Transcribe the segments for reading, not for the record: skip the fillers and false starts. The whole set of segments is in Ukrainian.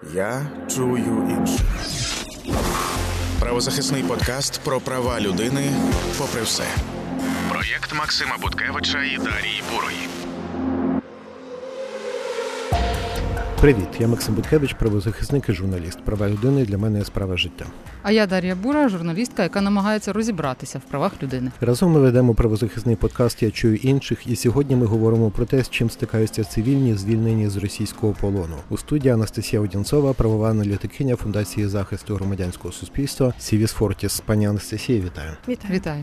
Я чую інше. Правозахисний подкаст про права людини попри все. Проєкт Максима Буткевича і Дарії Бурої. Привіт, я Максим Буткевич, правозахисник і журналіст. Права людини для мене – справа життя. А я Дар'я Бура, журналістка, яка намагається розібратися в правах людини. Разом ми ведемо правозахисний подкаст «Я чую інших», і сьогодні ми говоримо про те, з чим стикаються цивільні, звільнені з російського полону. У студії Анастасія Одінцова, правова аналітикиня Фундації захисту громадянського суспільства Civis Fortis. Пані Анастасія, вітаю. Вітаю.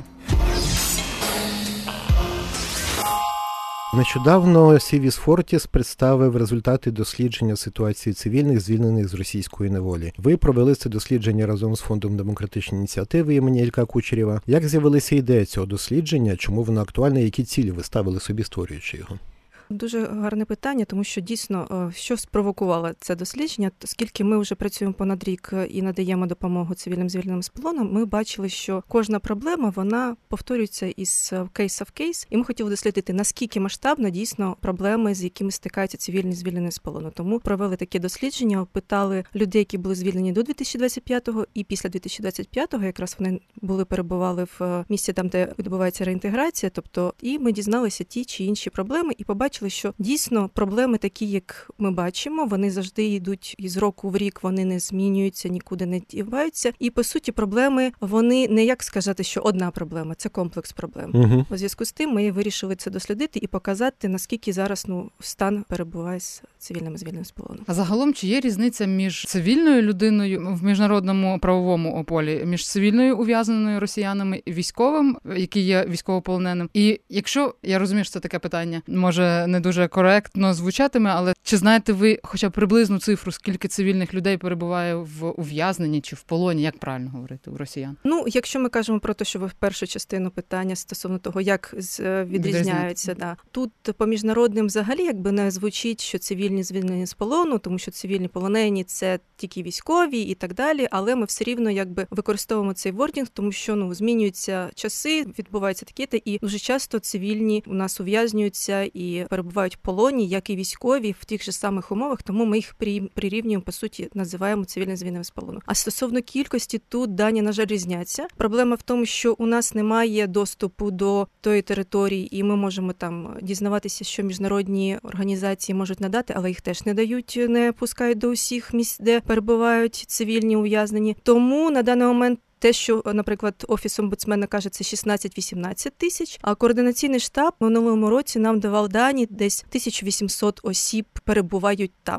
Нещодавно Civis Fortis представив результати дослідження ситуації цивільних, звільнених з російської неволі. Ви провели це дослідження разом з Фондом демократичної ініціативи імені Ілька Кучерєва. Як з'явилася ідея цього дослідження, чому воно актуальне, які цілі ви ставили собі, створюючи його? Дуже гарне питання, тому що дійсно, що спровокувало це дослідження, оскільки ми вже працюємо понад рік і надаємо допомогу цивільним звільненим з полону, ми бачили, що кожна проблема, вона повторюється із кейс в кейс, і ми хотіли дослідити, наскільки масштабно дійсно проблеми, з якими стикаються цивільні звільнені з полону. Тому провели таке дослідження, опитали людей, які були звільнені до 2025-го і після 2025-го, якраз вони перебували в місці там, де відбувається реінтеграція, тобто, і ми дізналися ті чи інші проблеми і побачили, що дійсно проблеми такі, як ми бачимо, вони завжди йдуть із року в рік, вони не змінюються, нікуди не діваються. І, по суті, проблеми, вони не як сказати, що одна проблема, це комплекс проблем. У зв'язку з тим ми вирішили це дослідити і показати, наскільки зараз стан перебуває з цивільними звільненими з полону. А загалом, чи є різниця між цивільною людиною в міжнародному правовому полі, між цивільною ув'язненою росіянами і військовим, який є військовополоненим? І якщо, я розумію, що це таке питання, може не дуже коректно звучатиме, але чи знаєте ви хоча б приблизну цифру, скільки цивільних людей перебуває в ув'язненні чи в полоні, як правильно говорити, у росіян? Якщо ми кажемо про те, що ви в першу частину питання стосовно того, як відрізняються, тут по міжнародним взагалі не звучить, що цивільні звільнені з полону, тому що цивільні полонені – це тільки військові і так далі, але ми все рівно використовуємо цей вордінг, тому що змінюються часи, відбуваються такі, і дуже часто цивільні у нас ув'язнюються і перебувають в полоні, як і військові, в тих же самих умовах, тому ми їх прирівнюємо, по суті, називаємо цивільним звільненими з полону. А стосовно кількості, тут дані, на жаль, різняться. Проблема в тому, що у нас немає доступу до тої території, і ми можемо там дізнаватися, що міжнародні організації можуть надати, але їх теж не дають, не пускають до усіх місць, де перебувають цивільні ув'язнені. Тому на даний момент те, що, наприклад, Офіс омбудсмена каже, це 16-18 тисяч, а координаційний штаб в минулому році нам давав дані, десь 1800 осіб перебувають там.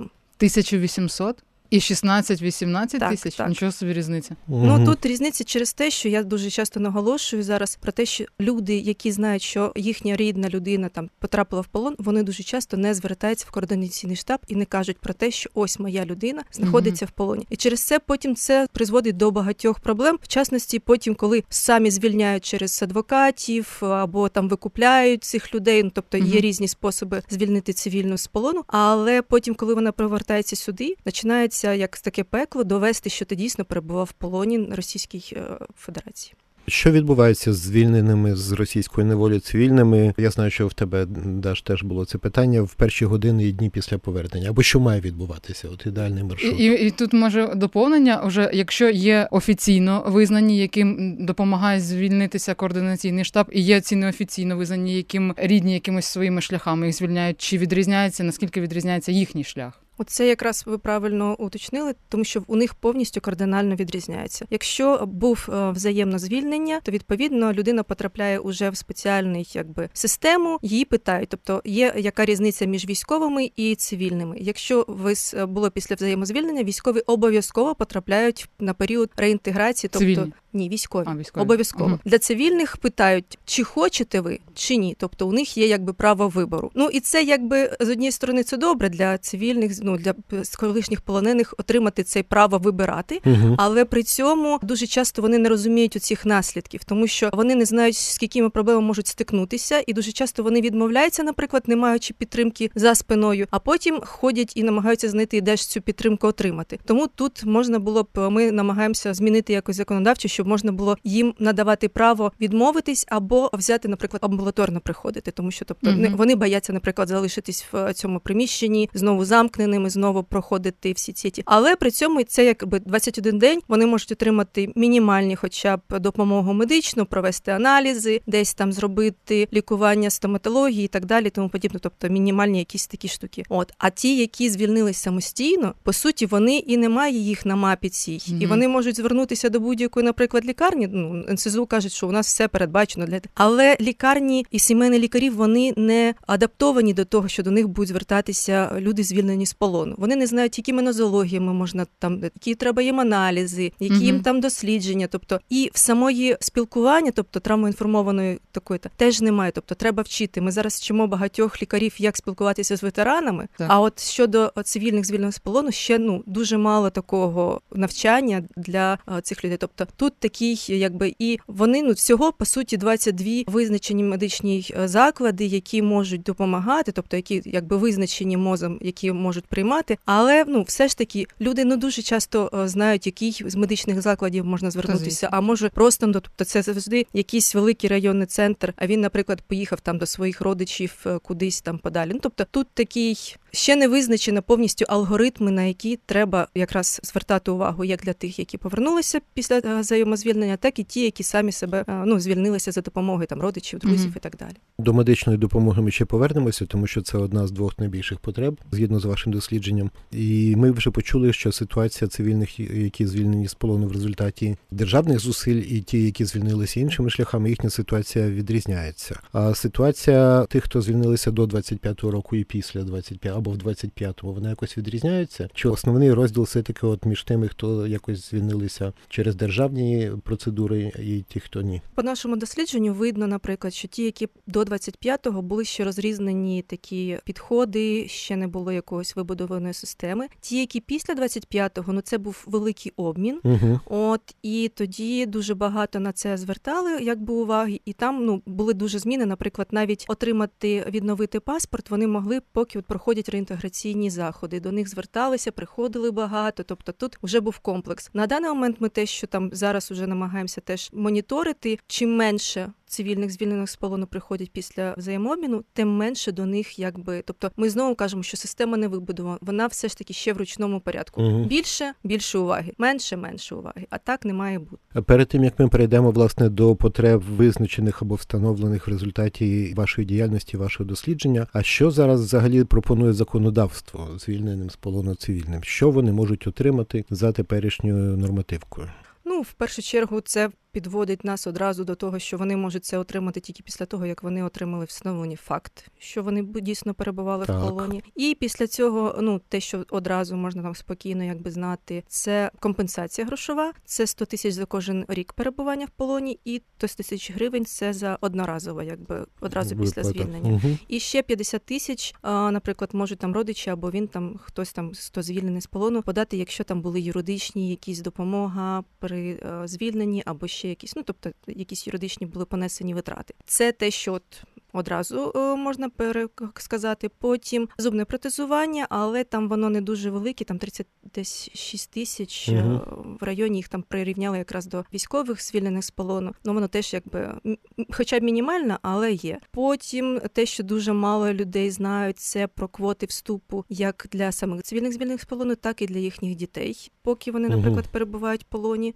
1800? І 16-18 тисяч? Так. Нічого собі різниця. Тут різниця через те, що я дуже часто наголошую зараз про те, що люди, які знають, що їхня рідна людина там потрапила в полон, вони дуже часто не звертаються в координаційний штаб і не кажуть про те, що ось моя людина знаходиться в полоні. І через це потім це призводить до багатьох проблем. В частності потім, коли самі звільняють через адвокатів або там викупляють цих людей, тобто є різні способи звільнити цивільну з полону, але потім, коли вона повертається сюди, починається як таке пекло довести, що ти дійсно перебував в полоні Російській Федерації. Що відбувається з звільненими з російської неволі цивільними? Я знаю, що в тебе, Даш, теж було це питання в перші години і дні після повернення. Або що має відбуватися? От ідеальний маршрут. І тут, може, доповнення, вже якщо є офіційно визнані, яким допомагає звільнитися координаційний штаб, і є ці неофіційно визнані, яким рідні якимось своїми шляхами їх звільняють, чи відрізняється, наскільки відрізняється їхній шлях? Оце якраз ви правильно уточнили, тому що у них повністю кардинально відрізняється. Якщо був взаємне звільнення, то відповідно людина потрапляє уже в спеціальний систему, її питають, тобто є яка різниця між військовими і цивільними. Якщо було після взаємозвільнення, військові обов'язково потрапляють на період реінтеграції, тобто цивільні. Ні, військові. Обов'язково. Для цивільних питають, чи хочете ви, чи ні. Тобто у них є право вибору. І це з однієї сторони це добре для цивільних, для колишніх полонених отримати це право вибирати, але при цьому дуже часто вони не розуміють оцих наслідків, тому що вони не знають, з якими проблемами можуть стикнутися, і дуже часто вони відмовляються, наприклад, не маючи підтримки за спиною, а потім ходять і намагаються знайти, де ж цю підтримку отримати. Тому тут можна було б, ми намагаємося змінити якось законодавчо, щоб можна було їм надавати право відмовитись або взяти, наприклад, амбулаторно приходити, тому що вони бояться, наприклад, залишитись в цьому приміщенні знову замкненим, ними знову проходити всі ці. Але при цьому це якби 21 день вони можуть отримати мінімальні хоча б допомогу медичну, провести аналізи, десь там зробити лікування стоматології і так далі, тому подібне, тобто мінімальні якісь такі штуки. А ті, які звільнились самостійно, по суті, вони і немає їх на мапі цій. І вони можуть звернутися до будь-якої, наприклад, лікарні. НСЗУ кажуть, що у нас все передбачено для того. Але лікарні і сімейні лікарі, вони не адаптовані до того, що до них будуть звертатися люди, звільнені з полону. Вони не знають, якими нозологіями можна там, які треба їм аналізи, які їм там дослідження. Тобто і в самої спілкування, тобто травмоінформованої такої, теж немає. Тобто треба вчити. Ми зараз вчимо багатьох лікарів, як спілкуватися з ветеранами. Так. А от щодо цивільних звільнених з полону, ще дуже мало такого навчання для цих людей. Тобто тут такий, якби, і вони всього по суті 22 визначені медичні заклади, які можуть допомагати, тобто які якби визначені МОЗом, які можуть приймати. Але все ж таки люди дуже часто знають, який з медичних закладів можна звернутися, а може просто, тобто це завжди якийсь великий районний центр, а він, наприклад, поїхав там до своїх родичів кудись там подалі. Тобто тут такий ще не визначено повністю алгоритми, на які треба якраз звертати увагу як для тих, які повернулися після взаємозвільнення, так і ті, які самі себе звільнилися за допомогою там родичів, друзів і так далі. До медичної допомоги ми ще повернемося, тому що це одна з двох найбільших потреб, згідно з вашим дослідженням. І ми вже почули, що ситуація цивільних, які звільнені з полону в результаті державних зусиль, і ті, які звільнилися іншими шляхами, їхня ситуація відрізняється. А ситуація тих, хто звільнилися до 25-го року і після 25-го, або в 25-му, вона якось відрізняється? Чи основний розділ все-таки між тими, хто якось звільнилися через державні процедури, і ті, хто ні? По нашому дослідженню видно, наприклад, що ті, які до 25-го були ще розрізнені такі підходи, ще не було якогось вибудованої системи. Ті, які після 25-го, це був великий обмін. І тоді дуже багато на це звертали, якби уваги, і там були дуже зміни. Наприклад, навіть відновити паспорт вони могли, поки проходять реінтеграційні заходи. До них зверталися, приходили багато, тобто тут вже був комплекс. На даний момент ми те, що там зараз вже намагаємося теж моніторити, чим менше цивільних звільнених з полону приходять після взаємообміну, тим менше до них тобто ми знову кажемо, що система не вибудована, вона все ж таки ще в ручному порядку. Більше уваги, менше уваги, а так не має бути. Перед тим, як ми перейдемо, власне, до потреб визначених або встановлених в результаті вашої діяльності, вашого дослідження, а що зараз взагалі пропонує законодавство звільненим з полону цивільним? Що вони можуть отримати за теперішньою нормативкою? В першу чергу це підводить нас одразу до того, що вони можуть це отримати тільки після того, як вони отримали встановлений факт, що вони дійсно перебували в полоні. І після цього, те, що одразу можна там спокійно знати, це компенсація грошова, це 100 тисяч за кожен рік перебування в полоні, і 100 тисяч гривень це за одноразово, одразу після звільнення. І ще 50 тисяч, наприклад, можуть там родичі, або він там, хтось там, хто звільнений з полону, подати, якщо там були юридичні якісь допомога при звільненні, або ще якісь, тобто якісь юридичні були понесені витрати. Це те, що одразу можна сказати. Потім зубне протезування, але там воно не дуже велике, там 36 тисяч, в районі їх там прирівняли якраз до військових звільнених з полону. Воно теж хоча б мінімально, але є. Потім те, що дуже мало людей знають, це про квоти вступу як для самих цивільних звільнених з полону, так і для їхніх дітей, поки вони, наприклад, перебувають в полоні.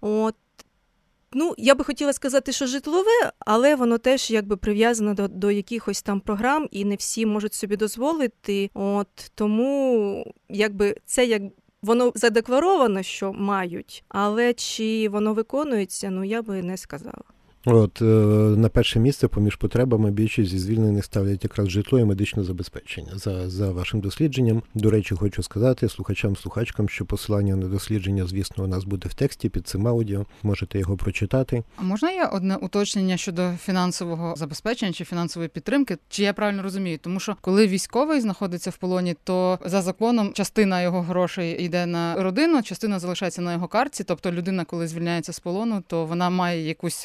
Я би хотіла сказати, що житлове, але воно теж прив'язано до якихось там програм, і не всі можуть собі дозволити. Тому це воно задекларовано, що мають, але чи воно виконується, я би не сказала. На перше місце поміж потребами більшість зі звільнених ставлять якраз житло і медичне забезпечення. За вашим дослідженням, до речі, хочу сказати слухачам, що посилання на дослідження, звісно, у нас буде в тексті під цим аудіо, можете його прочитати. А можна є одне уточнення щодо фінансового забезпечення чи фінансової підтримки? Чи я правильно розумію? Тому що коли військовий знаходиться в полоні, то за законом частина його грошей йде на родину, частина залишається на його картці, тобто людина, коли звільняється з полону, то вона має якусь фінансову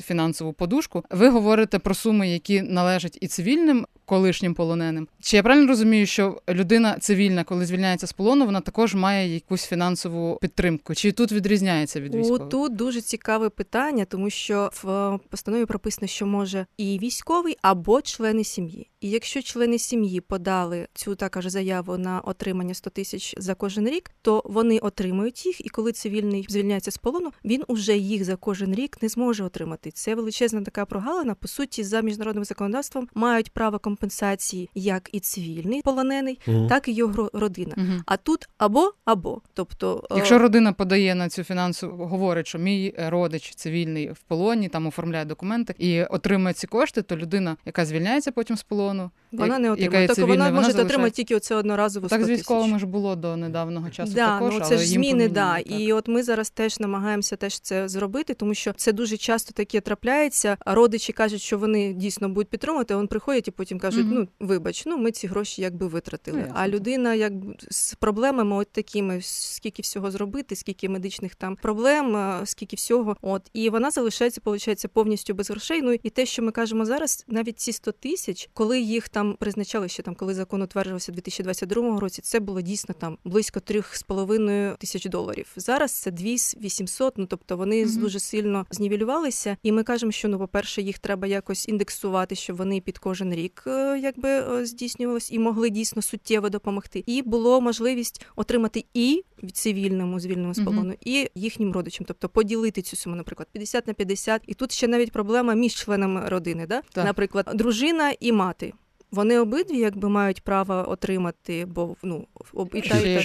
фінансову подушку. Ви говорите про суми, які належать і цивільним колишнім полоненим. Чи я правильно розумію, що людина цивільна, коли звільняється з полону, вона також має якусь фінансову підтримку? Чи тут відрізняється від військових? Тут дуже цікаве питання, тому що в постанові прописано, що може і військовий, або члени сім'ї. І якщо члени сім'ї подали цю також заяву на отримання 100 тисяч за кожен рік, то вони отримують їх, і коли цивільний звільняється з полону, він уже їх за кожен рік не зможе отримати. Це величезна така прогалина. По суті, за міжнародним законодавством мають право компенсації як і цивільний полонений, так і його родина. А тут або. Тобто, якщо родина подає на цю фінансову, говорить, що мій родич цивільний в полоні, там оформляє документи і отримує ці кошти, то людина, яка звільняється потім з полону, вона не отримує. Так вона може отримати тільки оце одноразово 100 тисяч. Так з військовими ж було до недавнього часу також, це але ж зміни, І от ми зараз теж намагаємося це зробити, тому що це дуже часто таке трапляється. Родичі кажуть, що вони дійсно будуть підтримувати, а вони приходять і потім кажуть, вибач, ми ці гроші якби витратили. А людина якби з проблемами от такими, скільки всього зробити, скільки медичних там проблем, скільки всього. І вона залишається, виходить, повністю без грошей. І те, що ми кажемо зараз, навіть ці 100 тисяч, коли їх там призначали ще коли закон утверджувався у 2022 році, це було дійсно там близько $3,5 тисяч. Зараз це 2,800, тобто вони дуже сильно знівелювалися. І ми кажемо, що, по-перше, їх треба якось індексувати, щоб вони під кожен рік якби здійснювалися і могли дійсно суттєво допомогти. І було можливість отримати і цивільному, звільненому з полону, і їхнім родичам. Тобто поділити цю суму, наприклад, 50/50. І тут ще навіть проблема між членами родини. Наприклад, дружина і мати. Вони обидві якби мають право отримати, бо і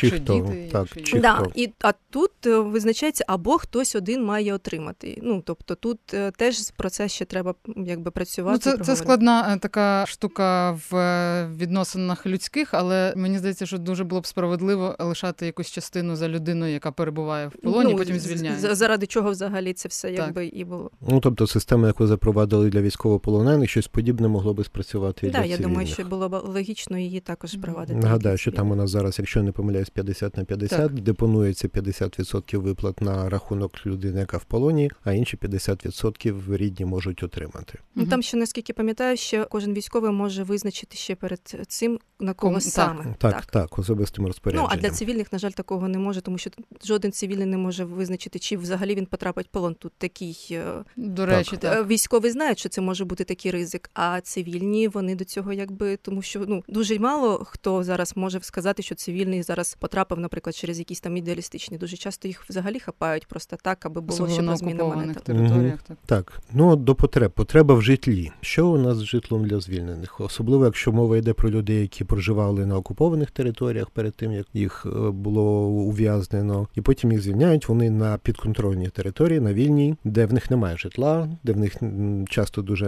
а тут визначається, або хтось один має отримати. Тобто тут теж про це ще треба якби працювати. Це складна така штука в відносинах людських, але мені здається, що дуже було б справедливо лишати якусь частину за людиною, яка перебуває в полоні, потім звільняється. Заради чого взагалі це все якби і було. Тобто система, яку запровадили для військовополонених, щось подібне могло би спрацювати і для цивільних. Я думаю, що було б логічно її також провадити. Нагадаю, що там у нас зараз, якщо не помиляюсь, 50/50, депонується 50% виплат на рахунок людини, яка в полоні, а інші 50% рідні можуть отримати. Там ще, наскільки пам'ятаю, ще кожен військовий може визначити ще перед цим, на кого саме. Так, особистим розпорядженням. А для цивільних, на жаль, такого не може, тому що жоден цивільний не може визначити, чи взагалі він потрапить в полон. Тут такий... До речі, так. Військові знають, що це може бути такий ризик, а цивільні, вони до цього якби... Тому що дуже мало хто зараз може сказати, що цивільний зараз потрапив, наприклад, через якісь там ідеалістичні. Дуже часто їх взагалі хапають просто так, аби було ще про зміну монета. Територіях. Так. До потреб. Потреба в житлі. Що у нас з житлом для звільнених? Особливо, якщо мова йде про людей, які проживали на окупованих територіях перед тим, як їх було ув'язнено, і потім їх звільняють, вони на підконтрольній території, на вільній, де в них немає житла, де в них часто дуже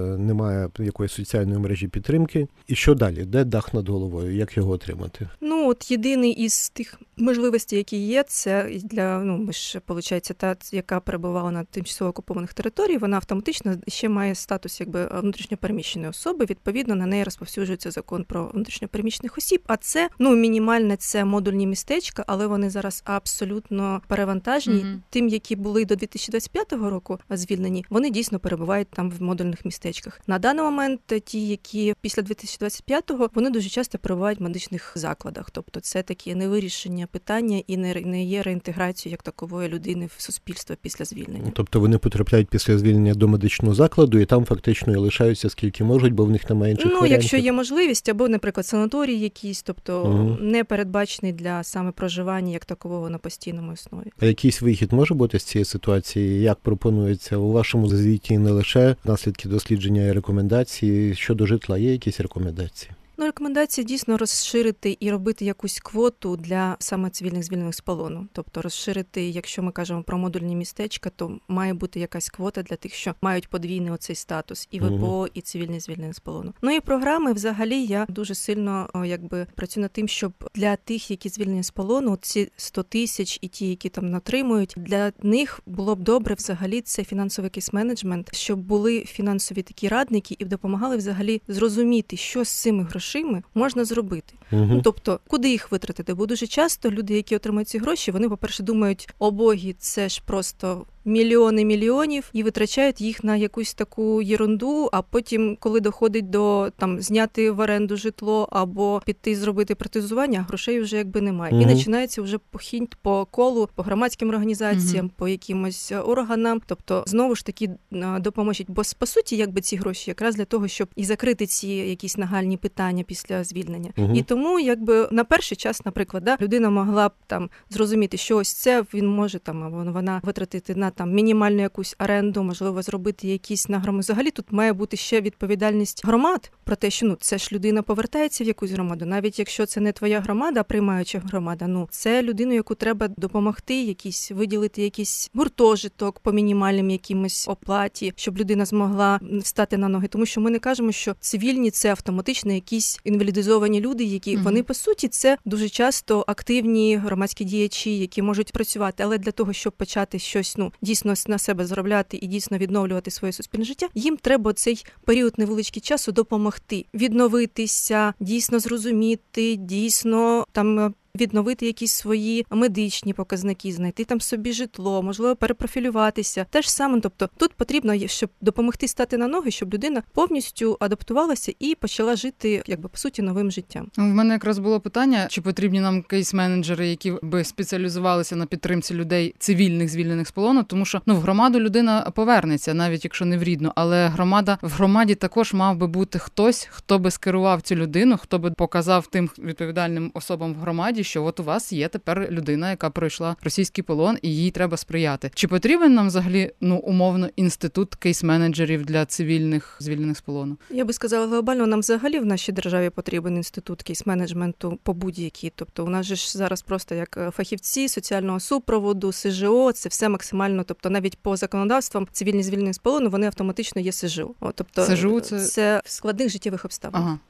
немає якоїсь соціальної мережі підтримки. І що далі? Де дах над головою? Як його отримати? Єдиний із тих можливостей, які є, це для, ми ж, виходить, та, яка перебувала на тимчасово окупованих територіях, вона автоматично ще має статус якби внутрішньопереміщеної особи, відповідно, на неї розповсюджується закон про внутрішньопереміщених осіб, а це, мінімальне, це модульні містечка, але вони зараз абсолютно перевантажені. Тим, які були до 2025 року звільнені, вони дійсно перебувають там в модульних містечках. На даний момент ті, які після 2025-го, вони дуже часто перебувають в медичних закладах. Тобто це такі невирішення питання і не є реінтеграцією як такової людини в суспільство після звільнення. Тобто вони потрапляють після звільнення до медичного закладу і там фактично і лишаються скільки можуть, бо в них немає інших варіантів? Якщо є можливість, або, наприклад, санаторій якийсь, тобто не передбачений для саме проживання як такового на постійному основі. А якийсь вихід може бути з цієї ситуації? Як пропонується у вашому звіті не лише наслідки дослідження і рекомендації щодо житла? Є якісь рекомендації? Рекомендація дійсно розширити і робити якусь квоту для саме цивільних звільнених з полону. Тобто розширити, якщо ми кажемо про модульні містечка, то має бути якась квота для тих, що мають подвійний оцей статус і ВПО, і цивільний звільнений з полону. І програми, взагалі, я дуже сильно працюю над тим, щоб для тих, які звільнені з полону, ці 100 тисяч і ті, які там отримують, для них було б добре взагалі це фінансовий якийсь менеджмент, щоб були фінансові такі радники і допомагали взагалі зрозуміти, що з цими грошима можна зробити. Тобто, куди їх витратити? Бо дуже часто люди, які отримують ці гроші, вони, по-перше, думають, о боги, це ж просто мільйони мільйонів і витрачають їх на якусь таку єрунду, а потім, коли доходить до там зняти в оренду житло або піти зробити протезування, грошей вже якби немає. І починається вже похідь по колу, по громадським організаціям, по якимось органам. Тобто, знову ж таки, допоможуть. Бо, по суті, якби ці гроші якраз для того, щоб і закрити ці якісь нагальні питання після звільнення. І тому, якби, на перший час, наприклад, людина могла б там зрозуміти, що ось це він може там, або вона витратити на там мінімальну якусь оренду, можливо, зробити якісь нагроми. Взагалі тут має бути ще відповідальність громад про те, що це ж людина повертається в якусь громаду, навіть якщо це не твоя громада, а приймаюча громада, це людину, яку треба допомогти, виділити якийсь гуртожиток по мінімальним якимось оплаті, щоб людина змогла стати на ноги. Тому що ми не кажемо, що цивільні – це автоматично якісь інвалідизовані люди, які вони, по суті, це дуже часто активні громадські діячі, які можуть працювати. Але для того, щоб почати щось дійсно на себе заробляти і дійсно відновлювати своє суспільне життя, їм треба цей період невеличкий часу допомогти, відновитися, дійсно зрозуміти, дійсно там відновити якісь свої медичні показники, знайти там собі житло, можливо, перепрофілюватися. Те ж саме, тобто тут потрібно, щоб допомогти стати на ноги, щоб людина повністю адаптувалася і почала жити, якби, по суті, новим життям. В мене якраз було питання, чи потрібні нам кейс-менеджери, які би спеціалізувалися на підтримці людей цивільних, звільнених з полону, тому що в громаду людина повернеться, навіть якщо не в рідну, але в громаді також мав би бути хтось, хто би скерував цю людину, хто би показав тим відповідальним особам в громаді, що от у вас є тепер людина, яка пройшла російський полон, і їй треба сприяти. Чи потрібен нам взагалі, умовно, інститут кейс-менеджерів для цивільних, звільнених з полону? Я би сказала, глобально нам взагалі в нашій державі потрібен інститут кейс-менеджменту по будь-якій. Тобто у нас же ж зараз просто як фахівці соціального супроводу, СЖО, це все максимально, тобто навіть по законодавствам цивільні звільнені з полону, вони автоматично є СЖО. Тобто СЖО це в складних життєвих обставинах.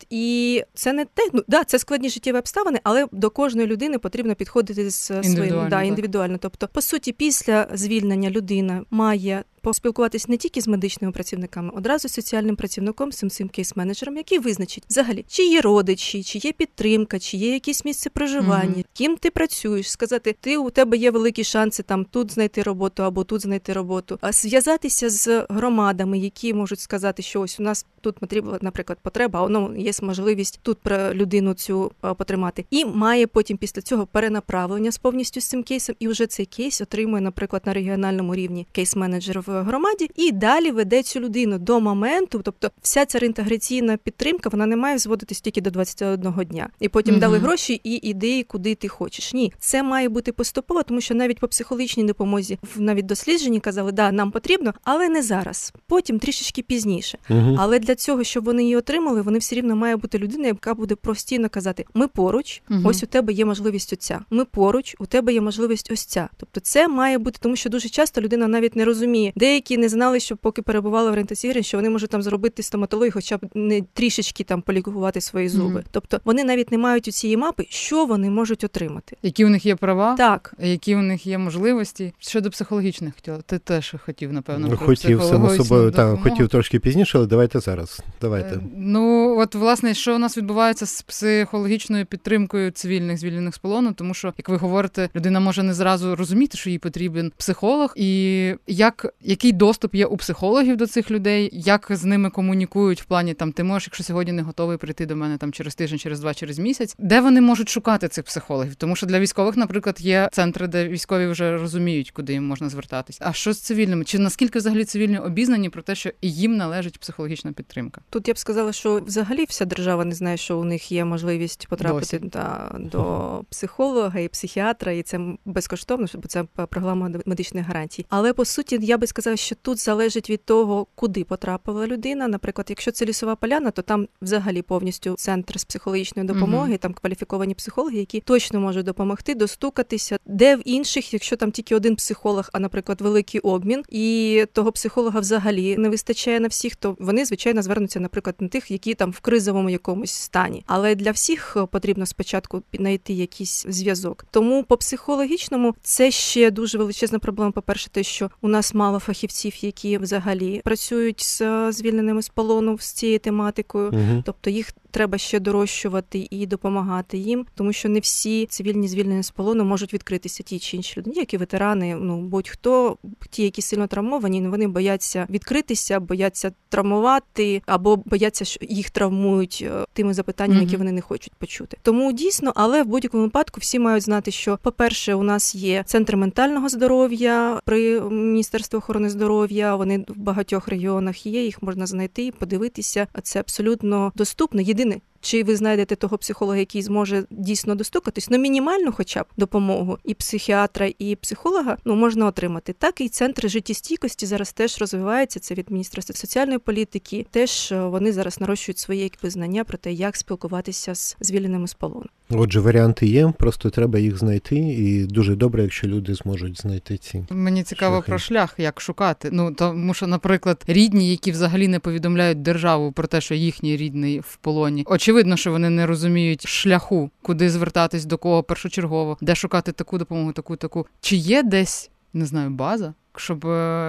І це не те, це складні життєві обставини, але до кожної людини потрібно підходити з своїм індивідуально. Тобто, по суті, після звільнення людина має поспілкуватись не тільки з медичними працівниками, одразу з соціальним працівником, з цим кейс-менеджером, який визначить взагалі, чи є родичі, чи є підтримка, чи є якесь місце проживання, ким ти працюєш, сказати, у тебе є великі шанси там тут знайти роботу або тут знайти роботу, а зв'язатися з громадами, які можуть сказати, що ось у нас тут потрібна, наприклад, потреба, а є можливість тут про людину цю потримати. І має потім після цього перенаправлення з повністю з цим кейсом, і вже цей кейс отримує, наприклад, на регіональному рівні кейс-менеджер в громаді, і далі веде цю людину до моменту, тобто вся ця реінтеграційна підтримка, вона не має зводитись тільки до 21 дня. І потім дали гроші і іди, куди ти хочеш. Ні, це має бути поступово, тому що навіть по психологічній допомозі, навіть дослідженні казали, нам потрібно, але не зараз, потім трішечки пізніше. Але для цього, щоб вони її отримали, вони все рівно має бути людина, яка буде постійно казати, ми поруч, ось у тебе є можливість оця, ми поруч, у тебе є можливість ось ця. Тобто це має бути, тому що дуже часто людина навіть не розуміє. Деякі не знали, що поки перебували в орієнтаційній, що вони можуть там зробити стоматологію, хоча б не трішечки там полікувати свої зуби. Тобто вони навіть не мають у цієї мапи, що вони можуть отримати. Які у них є права, так, які у них є можливості. Щодо психологічних хотіла. Ти теж хотів, напевно, хотів, само собою, хотів трошки пізніше, але давайте зараз. Давайте. От, власне, що у нас відбувається з психологічною підтримкою цивільних, звільнених з полону, тому що, як ви говорите, людина може не зразу розуміти, що їй потрібен психолог, і який доступ є у психологів до цих людей, як з ними комунікують в плані, ти можеш, якщо сьогодні не готовий прийти до мене через тиждень, через 2, через місяць, де вони можуть шукати цих психологів? Тому що для військових, наприклад, є центри, де військові вже розуміють, куди їм можна звертатись. А що з цивільними? Чи наскільки взагалі цивільні обізнані про те, що і їм належить психологічна підтримка? Тут я б сказала, що взагалі вся держава не знає, що у них є можливість потрапити до психолога і психіатра, і це безкоштовно, бо це програма медичних гарантій. Але, по суті, я би сказала, що тут залежить від того, куди потрапила людина. Наприклад, якщо це Лісова Поляна, то там взагалі повністю центр з психологічної допомоги, там кваліфіковані психологи, які точно можуть допомогти достукатися. Де в інших, якщо там тільки один психолог, а, наприклад, великий обмін, і того психолога взагалі не вистачає на всіх, то вони, звичайно, звернуться, наприклад, на тих, які там в кризовому якомусь стані. Але для всіх потрібно спочатку знайти якийсь зв'язок. Тому по психологічному це ще дуже величезна проблема. По-перше, те, що у нас мало фахівців, які взагалі працюють з звільненими з полону з цією тематикою. Тобто їх треба ще дорощувати і допомагати їм, тому що не всі цивільні звільнені з полону можуть відкритися ті чи інші люди, які ветерани, будь-хто, ті, які сильно травмовані, вони бояться відкритися, бояться травмувати або бояться, що їх травмують тими запитаннями, які вони не хочуть почути. Тому дійсно, але в будь-якому випадку всі мають знати, що, по-перше, у нас є центр ментального здоров'я при Міністерстві охорони здоров'я, вони в багатьох регіонах є, їх можна знайти, подивитися, це абсолютно доступно. Єдине, чи ви знайдете того психолога, який зможе дійсно достукатись, мінімальну хоча б допомогу і психіатра, і психолога, можна отримати. Так і центри життєстійкості зараз теж розвиваються, це від Міністерства соціальної політики, теж вони зараз нарощують свої знання про те, як спілкуватися з звільненими з полону. Отже, варіанти є, просто треба їх знайти, і дуже добре, якщо люди зможуть знайти ці. Мені цікаво про шлях, як шукати. Тому що, наприклад, рідні, які взагалі не повідомляють державу про те, що їхній рідний в полоні. Очевидно, що вони не розуміють шляху, куди звертатись, до кого першочергово, де шукати таку допомогу, таку. Чи є десь, не знаю, база, щоб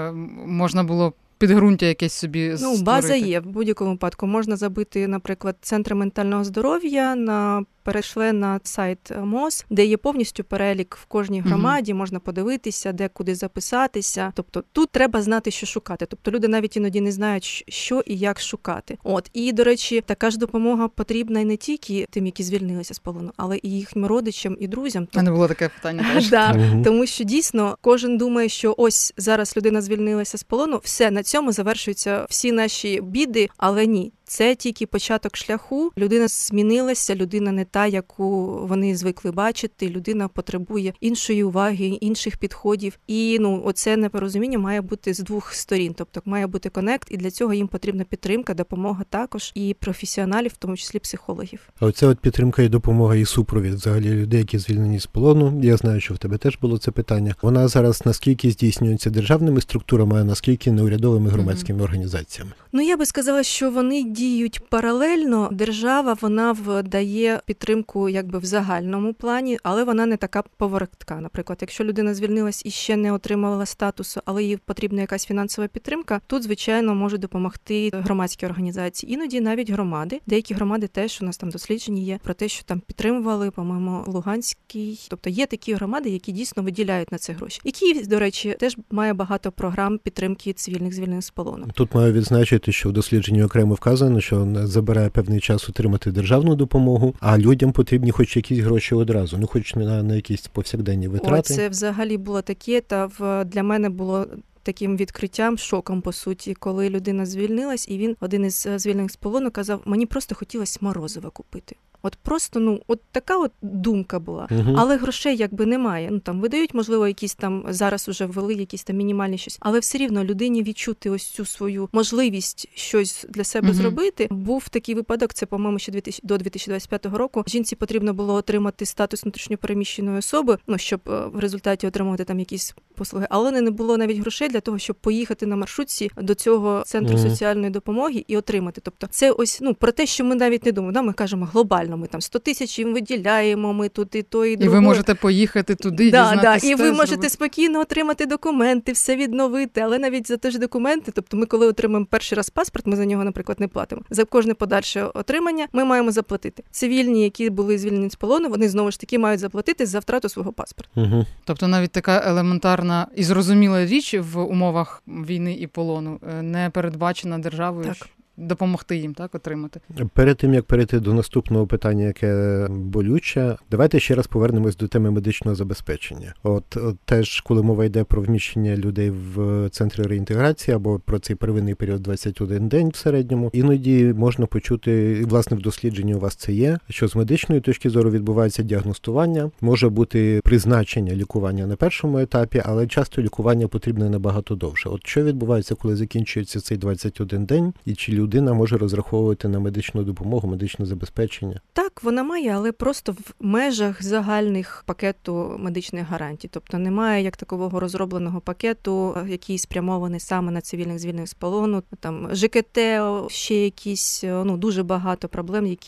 можна було підґрунтя якесь собі створити? База є. В будь-якому випадку можна забити, наприклад, центри ментального здоров'я, перейшли на сайт МОЗ, де є повністю перелік в кожній громаді, можна подивитися, де куди записатися. Тобто тут треба знати, що шукати. Тобто люди навіть іноді не знають, що і як шукати. І, до речі, така ж допомога потрібна і не тільки тим, які звільнилися з полону, але і їхнім родичам і друзям. А не було таке питання теж? Тому що дійсно кожен думає, що ось зараз людина звільнилася з полону, все, на цьому завершуються всі наші біди, але ні. Це тільки початок шляху. Людина змінилася, людина не та, яку вони звикли бачити. Людина потребує іншої уваги, інших підходів. І оце непорозуміння має бути з двох сторін. Тобто має бути конект, і для цього їм потрібна підтримка, допомога також і професіоналів, в тому числі психологів. А оця підтримка і допомога, і супровід взагалі людей, які звільнені з полону. Я знаю, що в тебе теж було це питання. Вона зараз наскільки здійснюється державними структурами, а наскільки неурядовими громадськими організаціями? Я би сказала, що вони діють паралельно. Держава, вона дає підтримку в загальному плані, але вона не така поворотка. Наприклад, якщо людина звільнилась і ще не отримала статусу, але їй потрібна якась фінансова підтримка, тут, звичайно, можуть допомогти громадські організації. Іноді навіть громади. Деякі громади теж, у нас там дослідження є про те, що там підтримували, по-моєму, Луганський. Тобто є такі громади, які дійсно виділяють на це гроші. І Київ, до речі, теж має багато програм підтримки цивільних звільнених з полону. Тут маю відзначити, що в дослідженні окремо вказано, що забирає певний час отримати державну допомогу, а людям потрібні хоч якісь гроші одразу, хоч на якісь повсякденні витрати. Це взагалі було таке, для мене було таким відкриттям, шоком, по суті, коли людина звільнилась, і він, один із звільнених з полону, казав, мені просто хотілося морозива купити. Просто, така думка була. Але грошей немає. Там видають, можливо, якісь там, зараз уже ввели якісь там мінімальні щось. Але все рівно людині відчути ось цю свою можливість щось для себе зробити. Був такий випадок, це, по-моєму, ще до 2025 року. Жінці потрібно було отримати статус внутрішньопереміщеної особи, щоб в результаті отримувати там якісь послуги. Але не було навіть грошей для того, щоб поїхати на маршрутці до цього центру соціальної допомоги і отримати. Тобто це ось, про те, що ми навіть не думаємо. Ми кажемо глобально. Ми там 100 тисяч їм виділяємо, ми тут і то, і друге. І ви можете поїхати туди, дізнатися. І ви можете спокійно отримати документи, все відновити, але навіть за те ж документи, тобто ми коли отримаємо перший раз паспорт, ми за нього, наприклад, не платимо. За кожне подальше отримання ми маємо заплатити. Цивільні, які були звільнені з полону, вони знову ж таки мають заплатити за втрату свого паспорта. Тобто навіть така елементарна і зрозуміла річ в умовах війни і полону не передбачена державою. Так. Допомогти їм, отримати. Перед тим, як перейти до наступного питання, яке болюче, давайте ще раз повернемось до теми медичного забезпечення. Теж, коли мова йде про вміщення людей в центри реінтеграції або про цей первинний період 21 день в середньому, іноді можна почути, і власне в дослідженні у вас це є, що з медичної точки зору відбувається діагностування, може бути призначення лікування на першому етапі, але часто лікування потрібне набагато довше. Що відбувається, коли закінчується цей 21 день, і чи людина може розраховувати на медичну допомогу, медичне забезпечення? Так, вона має, але просто в межах загальних пакету медичних гарантій. Тобто немає як такого розробленого пакету, який спрямований саме на цивільних звільнених з полону. Там ЖКТ, ще якісь, дуже багато проблем, які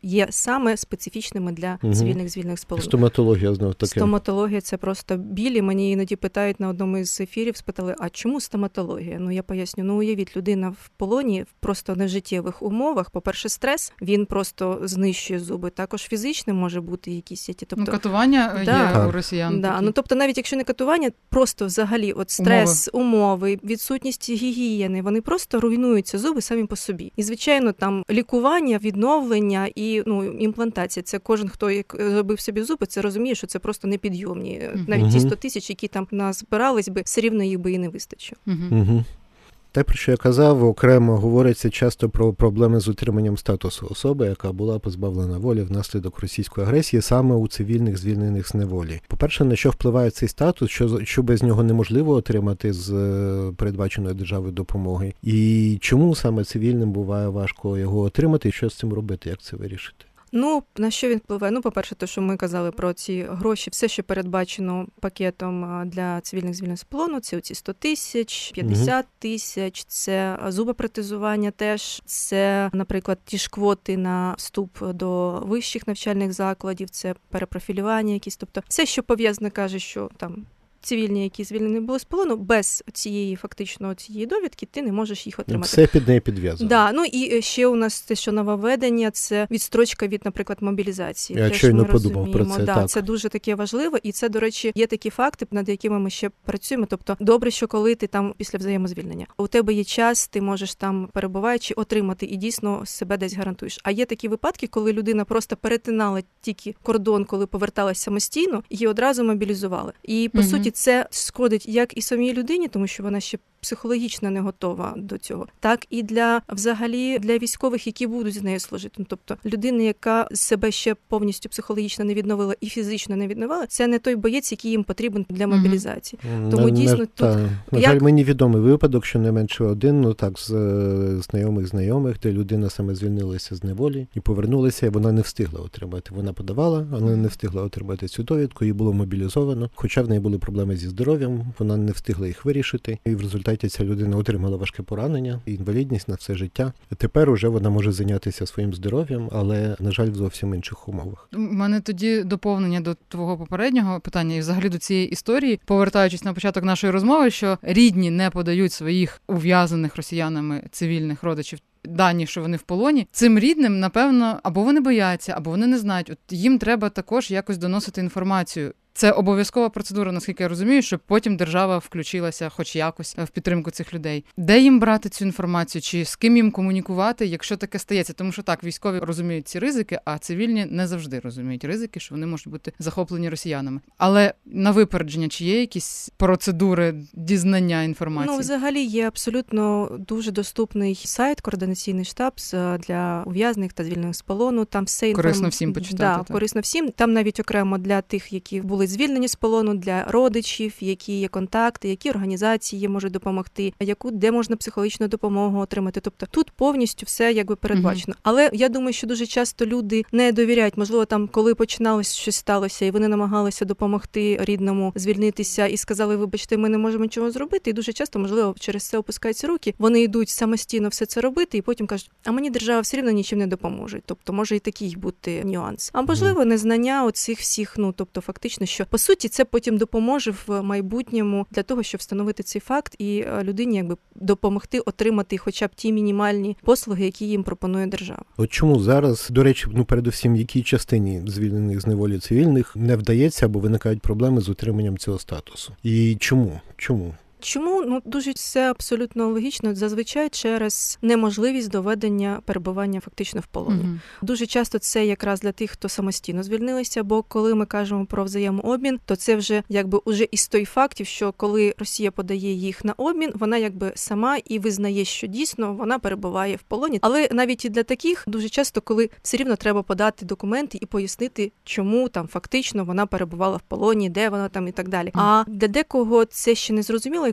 є саме специфічними для цивільних звільнених з полону. Стоматологія знов таки. Стоматологія – це просто білі. Мені іноді питають на одному із ефірів, спитали, а чому стоматологія? Я поясню, уявіть, людина в полоні в просто нежиттєвих умовах. По-перше, стрес, він просто знищує зуби. Також фізичне може бути якісь. Тобто, катування є у росіян. Тобто навіть якщо не катування, просто взагалі от стрес, умови, відсутність гігієни, вони просто руйнуються зуби самі по собі. І, звичайно, там лікування, відновлення і імплантація. Це кожен, хто зробив собі зуби, це розуміє, що це просто непідйомні. Навіть ті 100 тисяч, які там назбирались би, все рівно їх би і не вистачило. Те, про що я казав, окремо говориться часто про проблеми з утриманням статусу особи, яка була позбавлена волі внаслідок російської агресії саме у цивільних звільнених з неволі. По-перше, на що впливає цей статус, що без нього неможливо отримати з передбаченої державою допомоги, і чому саме цивільним буває важко його отримати, і що з цим робити, як це вирішити? На що він впливає? По-перше, те, що ми казали про ці гроші, все, що передбачено пакетом для цивільних звільнених з полону, це оці 100 тисяч, 50 тисяч, це зубопротезування теж, це, наприклад, ті ж квоти на вступ до вищих навчальних закладів, це перепрофілювання якісь, тобто все, що пов'язане, каже, що там цивільні, які звільнені були з полону, без цієї довідки ти не можеш їх отримати. Все під неї підв'язано. І ще у нас те, що нововведення, це відстрочка від, наприклад, мобілізації. Я щойно подумав про це. Так. Це дуже таке важливо, і це, до речі, є такі факти, над якими ми ще працюємо. Тобто, добре, що коли ти там після взаємозвільнення, у тебе є час, ти можеш там, перебуваючи, отримати і дійсно себе десь гарантуєш. А є такі випадки, коли людина просто перетинала тільки кордон, коли поверталась самостійно, її одразу мобілізували. І, по суті, це шкодить як і самій людині, тому що вона ще психологічно не готова до цього, так і для військових, які будуть з нею служити. Тобто людина, яка себе ще повністю психологічно не відновила і фізично не відновила, це не той боєць, який їм потрібен для мобілізації. Тому дійсно тут... На жаль, мені відомий випадок, що не менше один, з знайомих, де людина саме звільнилася з неволі і повернулася, і вона не встигла отримати. Вона подавала, але не встигла отримати цю довідку, її було мобілізовано. Хоча в неї були проблеми зі здоров'ям, вона не встигла їх вирішити. І в результаті ця людина отримала важке поранення, інвалідність на все життя. Тепер уже вона може зайнятися своїм здоров'ям, але, на жаль, в зовсім інших умовах. У мене тоді доповнення до твого попереднього питання і взагалі до цієї історії, повертаючись на початок нашої розмови, що рідні не подають своїх ув'язаних росіянами цивільних родичів дані, що вони в полоні, цим рідним, напевно, або вони бояться, або вони не знають. От їм треба також якось доносити інформацію. Це обов'язкова процедура, наскільки я розумію, щоб потім держава включилася хоч якось в підтримку цих людей. Де їм брати цю інформацію? Чи з ким їм комунікувати, якщо таке стається? Тому що так, військові розуміють ці ризики, а цивільні не завжди розуміють ризики, що вони можуть бути захоплені росіянами. Але на випередження, чи є якісь процедури дізнання інформації? Взагалі є абсолютно дуже доступний сайт, координаційний штаб для ув'язнених та звільнених з полону. Там все корисно всім почитати. Корисно всім. Там навіть окремо для тих, які були звільнені з полону, для родичів, які є контакти, які організації можуть допомогти, де можна психологічну допомогу отримати. Тобто тут повністю все передбачено. Але я думаю, що дуже часто люди не довіряють. Можливо, там, коли починалось щось сталося, і вони намагалися допомогти рідному звільнитися і сказали, вибачте, ми не можемо нічого зробити. І дуже часто, можливо, через це опускаються руки. Вони йдуть самостійно все це робити і потім кажуть, а мені держава все рівно нічим не допоможе. Тобто може і такий бути нюанс. А можливо, незнання оцих всіх, тобто фактично, що по суті це потім допоможе в майбутньому для того, щоб встановити цей факт і людині допомогти отримати хоча б ті мінімальні послуги, які їм пропонує держава. От чому зараз, до речі, передусім, в якій частині звільнених з неволі цивільних не вдається або виникають проблеми з утриманням цього статусу? І чому? Чому? Дуже все абсолютно логічно. Зазвичай через неможливість доведення перебування фактично в полоні. Дуже часто це якраз для тих, хто самостійно звільнилися, бо коли ми кажемо про взаємообмін, то це вже уже із той фактів, що коли Росія подає їх на обмін, вона сама і визнає, що дійсно вона перебуває в полоні. Але навіть і для таких дуже часто, коли все рівно треба подати документи і пояснити, чому там фактично вона перебувала в полоні, де вона там і так далі. А для декого це ще не зрозуміло, і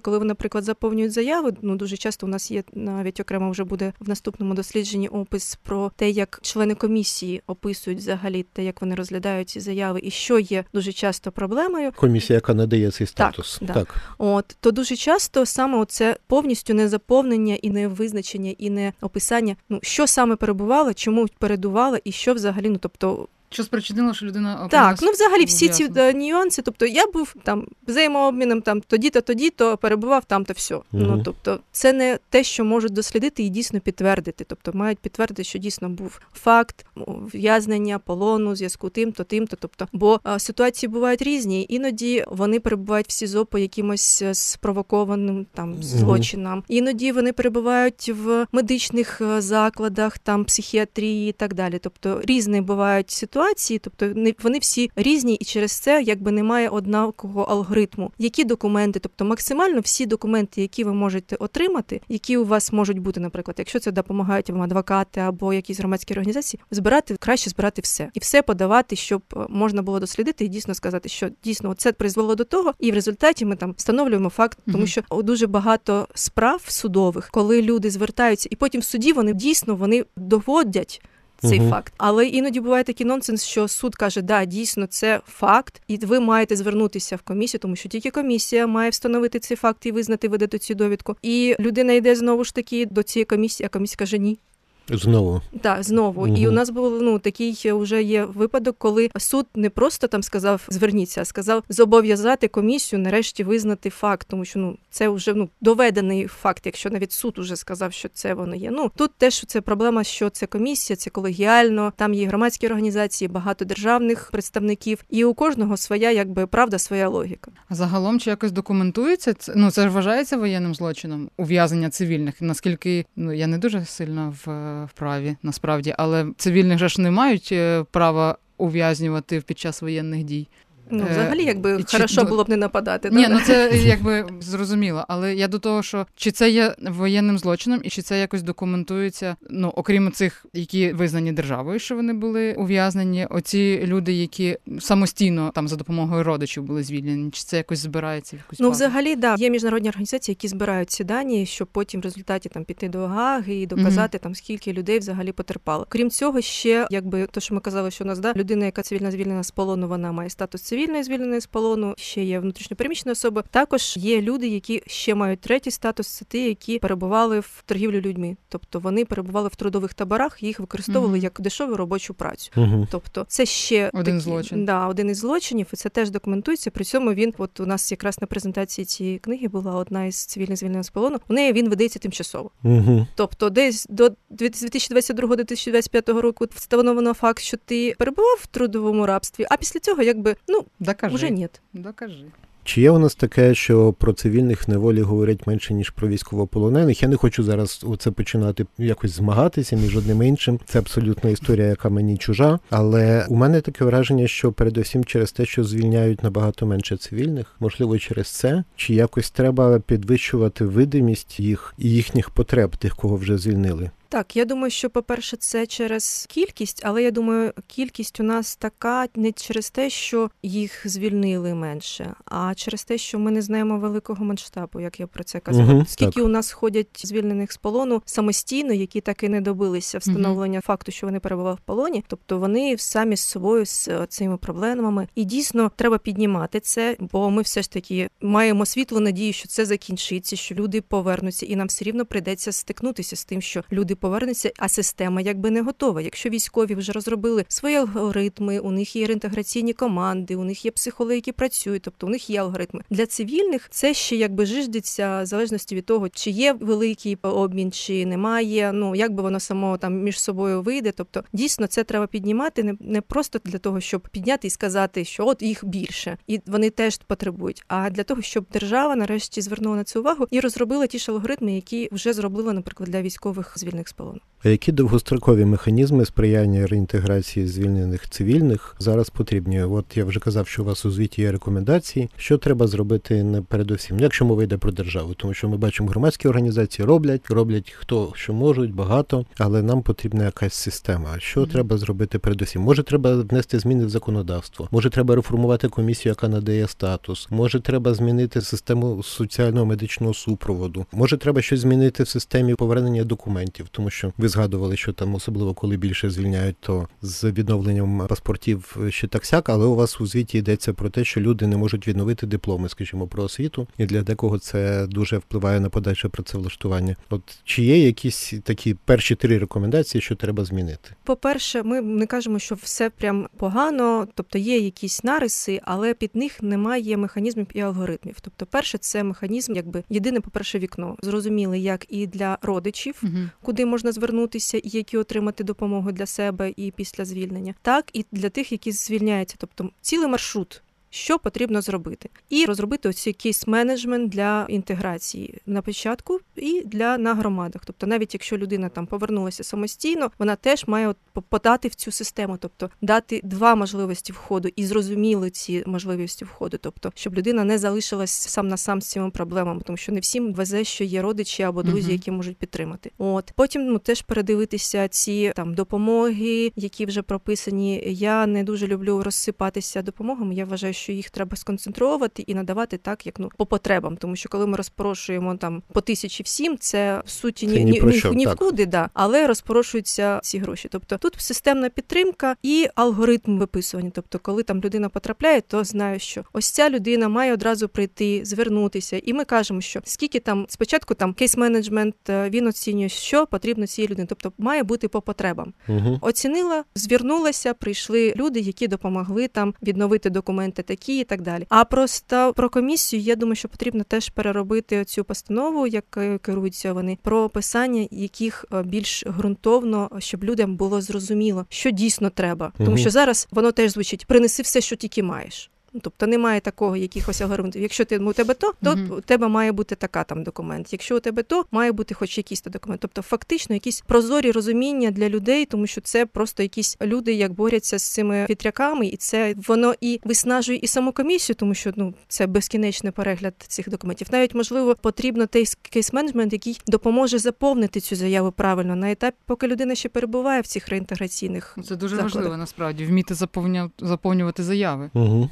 коли ви, наприклад, заповнюють заяви, дуже часто у нас є, навіть окремо вже буде в наступному дослідженні опис про те, як члени комісії описують взагалі те, як вони розглядають ці заяви, і що є дуже часто проблемою. Комісія, яка надає цей статус. Так. То дуже часто саме оце повністю не заповнення і не визначення, і не описання, що саме перебувало, чому передувало, і що взагалі, тобто... Що спричинило, що людина опинилася? Так, взагалі всі ці нюанси, тобто я був там взаємообміном тоді-то перебував там-то все. Тобто це не те, що можуть дослідити і дійсно підтвердити. Тобто мають підтвердити, що дійсно був факт в'язнення, полону, зв'язку тим-то. Тобто, бо ситуації бувають різні, іноді вони перебувають в СІЗО по якимось спровокованим злочинам. Іноді вони перебувають в медичних закладах, психіатрії і так далі. Тобто різні бувають ситуації. Тобто вони всі різні, і через це немає однакового алгоритму. Які документи, тобто максимально всі документи, які ви можете отримати, які у вас можуть бути, наприклад, якщо це допомагають вам адвокати або якісь громадські організації, краще збирати все. І все подавати, щоб можна було дослідити і дійсно сказати, що дійсно це призвело до того, і в результаті ми встановлюємо факт, тому що дуже багато справ судових, коли люди звертаються, і потім в суді вони доводять цей факт. Але іноді буває такий нонсенс, що суд каже, дійсно, це факт, і ви маєте звернутися в комісію, тому що тільки комісія має встановити цей факт і визнати, видати цю довідку. І людина йде знову ж таки до цієї комісії, а комісія каже ні. Знову. Так, знову. І у нас був такий вже є випадок, коли суд не просто сказав зверніться, а сказав зобов'язати комісію нарешті визнати факт, тому що це вже доведений факт, якщо навіть суд уже сказав, що це воно є. Тут теж це проблема, що це комісія, це колегіально, там є громадські організації, багато державних представників, і у кожного своя, правда, своя логіка. А загалом чи якось документується? Це ж вважається воєнним злочином, ув'язнення цивільних? Наскільки, я не дуже сильно в праві, насправді, але цивільних же ж не мають права ув'язнювати під час воєнних дій. Взагалі, хорошо було б не нападати. Ні, це зрозуміло. Але я до того, що чи це є воєнним злочином, і чи це якось документується, окрім цих, які визнані державою, що вони були ув'язнені, оці люди, які самостійно за допомогою родичів були звільнені, чи це якось збирається в якусь базу? Взагалі, є міжнародні організації, які збирають ці дані, щоб потім в результаті піти до Гааги і доказати, скільки людей взагалі потерпало. Крім цього, ще, то, що ми казали, що у нас, людина, яка цивільно звільнена з полону, вона має статус цивільної звільненої з полону, ще є внутрішньопереміщені особи. Також є люди, які ще мають третій статус, це ті, які перебували в торгівлі людьми. Тобто вони перебували в трудових таборах, їх використовували як дешеву робочу працю. Тобто це ще один злочин. Один із злочинів, і це теж документується. При цьому він, у нас якраз на презентації цієї книги була одна із цивільних звільнених з полону, у неї він видається тимчасово. Тобто десь до 2022-2025 року встановлено факт, що ти перебував в трудовому рабстві, а після цього Докажи. Уже ні. Докажи. Чи є у нас таке, що про цивільних в неволі говорять менше, ніж про військовополонених? Я не хочу зараз оце починати якось змагатися між одним і іншим. Це абсолютно історія, яка мені чужа. Але у мене таке враження, що передусім через те, що звільняють набагато менше цивільних, можливо, через це, чи якось треба підвищувати видимість їх і їхніх потреб, тих, кого вже звільнили? Так, я думаю, що, по-перше, це через кількість, але я думаю, кількість у нас така не через те, що їх звільнили менше, а через те, що ми не знаємо великого масштабу, як я про це казала. Скільки у нас ходять звільнених з полону самостійно, які так і не добилися встановлення факту, що вони перебували в полоні, тобто вони самі з собою з цими проблемами. І дійсно треба піднімати це, бо ми все ж таки маємо світлу надію, що це закінчиться, що люди повернуться, і нам все рівно прийдеться стикнутися з тим, що люди повернуться, а система не готова. Якщо військові вже розробили свої алгоритми, у них є реінтеграційні команди, у них є психологи, які працюють, тобто у них є алгоритми. Для цивільних це ще жиждеться в залежності від того, чи є великий обмін, чи немає, як би воно само між собою вийде. Тобто дійсно це треба піднімати не просто для того, щоб підняти і сказати, що от їх більше, і вони теж потребують, а для того, щоб держава нарешті звернула на це увагу і розробила ті ж алгоритми, які вже зробила, наприклад, для військових звільнених з полону. А які довгострокові механізми сприяння реінтеграції звільнених цивільних зараз потрібні? От я вже казав, що у вас у звіті є рекомендації. Що треба зробити передусім? Якщо мова йде про державу, тому що ми бачимо, громадські організації роблять хто що можуть, багато, але нам потрібна якась система. Що треба зробити передусім? Може, треба внести зміни в законодавство? Може, треба реформувати комісію, яка надає статус? Може, треба змінити систему соціального медичного супроводу? Може, треба щось змінити в системі повернення документів, тому що ви згадували, що там, особливо коли більше звільняють, то з відновленням паспортів ще так-сяк, але у вас у звіті йдеться про те, що люди не можуть відновити дипломи, скажімо, про освіту, і для декого це дуже впливає на подальше працевлаштування. От чи є якісь такі перші 3 рекомендації, що треба змінити? По-перше, ми не кажемо, що все прям погано, тобто є якісь нариси, але під них немає механізмів і алгоритмів. Тобто перше, це механізм, єдине, по-перше, вікно. Зрозуміли, як і для родичів, куди можна звернутися, і які отримати допомогу для себе і після звільнення, так і для тих, які звільняються. Тобто цілий маршрут, що потрібно зробити. І розробити оцей кейс-менеджмент для інтеграції на початку і на громадах. Тобто навіть якщо людина там повернулася самостійно, вона теж має подати в цю систему, тобто дати 2 можливості входу і зрозуміли ці можливості входу, тобто щоб людина не залишилась сам на сам з цими проблемами, тому що не всім везе, що є родичі або друзі, які можуть підтримати. Потім теж передивитися ці там допомоги, які вже прописані. Я не дуже люблю розсипатися допомогами. Я вважаю, що їх треба сконцентрувати і надавати так, як по потребам, тому що коли ми розпорошуємо там по 1000 всім, це в суті ні вкуди, але розпорошуються ці гроші. Тобто тут системна підтримка і алгоритм виписування. Тобто коли там людина потрапляє, то знаю, що ось ця людина має одразу прийти, звернутися, і ми кажемо, що скільки там спочатку там кейс-менеджмент, він оцінює, що потрібно цій людині, тобто має бути по потребам. Оцінила, звернулася, прийшли люди, які допомогли там відновити документи такі і так далі. А просто про комісію, я думаю, що потрібно теж переробити цю постанову, як керуються вони, про описання яких більш ґрунтовно, щоб людям було зрозуміло, що дійсно треба. Тому що зараз воно теж звучить: принеси все, що тільки маєш. Тобто немає такого якихось алгоритмів. Якщо у тебе то у тебе має бути така там документ. Якщо у тебе то, має бути хоч якийсь то документ. Тобто фактично якісь прозорі розуміння для людей, тому що це просто якісь люди, як борються з цими вітряками, і це воно і виснажує і саму комісію, тому що це безкінечний перегляд цих документів. Навіть, можливо, потрібно кейс-менеджмент, який допоможе заповнити цю заяву правильно на етапі, поки людина ще перебуває в цих реінтеграційних Це дуже закладах. важливо, насправді, вміти заповнювати заяви.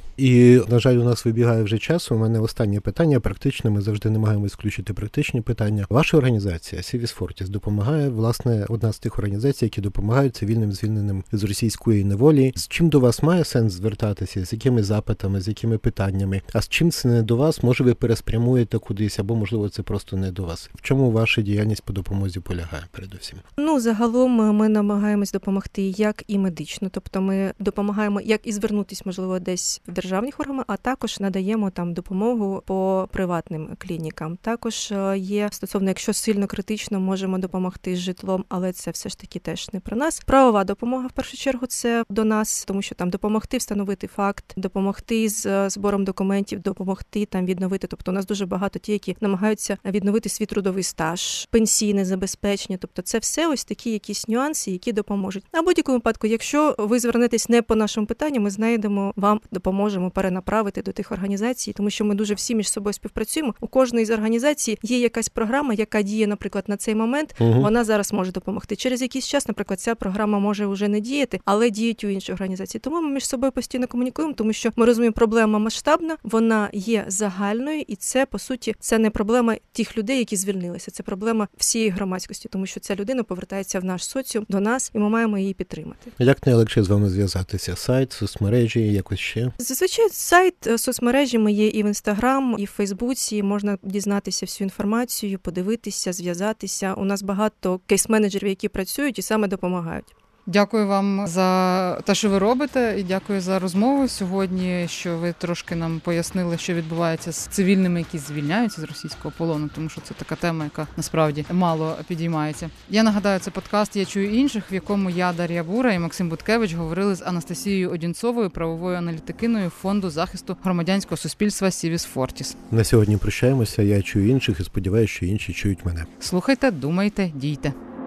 І, на жаль, у нас вибігає вже час. У мене останнє питання практичне. Ми завжди намагаємось включити практичні питання. Ваша організація Civis Fortis допомагає, власне, одна з тих організацій, які допомагають цивільним звільненим з російської неволі. З чим до вас має сенс звертатися? З якими запитами, з якими питаннями? А з чим це не до вас? Може, ви переспрямуєте кудись, або, можливо, це просто не до вас? В чому ваша діяльність по допомозі полягає, передусім? Загалом ми намагаємось допомогти як і медично. Тобто ми допомагаємо, як і звернутися, можливо, десь в державних органах, а також надаємо там допомогу по приватним клінікам. Також є стосовно, якщо сильно критично, можемо допомогти з житлом, але це все ж таки теж не про нас. Правова допомога, в першу чергу, це до нас, тому що там допомогти встановити факт, допомогти з збором документів, допомогти там відновити. Тобто у нас дуже багато ті, які намагаються відновити свій трудовий стаж, пенсійне забезпечення. Тобто це все ось такі якісь нюанси, які допоможуть. На будь-якому випадку, якщо ви звернетесь не по нашому питанню, ми знайдемо вам, допоможемо перенаправити до тих організацій, тому що ми дуже всі між собою співпрацюємо. У кожної з організацій є якась програма, яка діє, наприклад, на цей момент, вона зараз може допомогти. Через якийсь час, наприклад, ця програма може вже не діяти, але діють у іншій організації. Тому ми між собою постійно комунікуємо, тому що ми розуміємо, проблема масштабна, вона є загальною, і це, по суті, це не проблема тих людей, які звільнилися, це проблема всієї громадськості, тому що ця людина повертається в наш соціум, до нас, і ми маємо її підтримати. Як найлегше з вами зв'язатися? Сайт, соцмережі, якось ще? Зазвичай сайт, соцмережі ми є і в Інстаграм, і в Фейсбуці, можна дізнатися всю інформацію, подивитися, зв'язатися. У нас багато кейс-менеджерів, які працюють і саме допомагають. Дякую вам за те, що ви робите, і дякую за розмову сьогодні, що ви трошки нам пояснили, що відбувається з цивільними, які звільняються з російського полону, тому що це така тема, яка насправді мало підіймається. Я нагадаю, це подкаст «Я чую інших», в якому я, Дар'я Бура і Максим Буткевич говорили з Анастасією Одінцовою, правовою аналітикиною Фонду захисту громадянського суспільства Civis Fortis. На сьогодні прощаємося. Я чую інших і сподіваюся, що інші чують мене. Слухайте, думайте, дійте.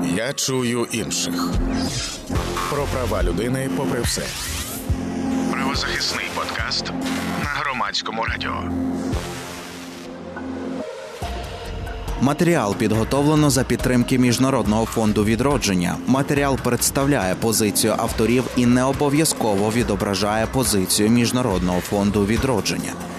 Я чую інших. Про права людини попри все. Правозахисний подкаст на Громадському радіо. Матеріал підготовлено за підтримки Міжнародного фонду відродження. Матеріал представляє позицію авторів і не обов'язково відображає позицію Міжнародного фонду відродження.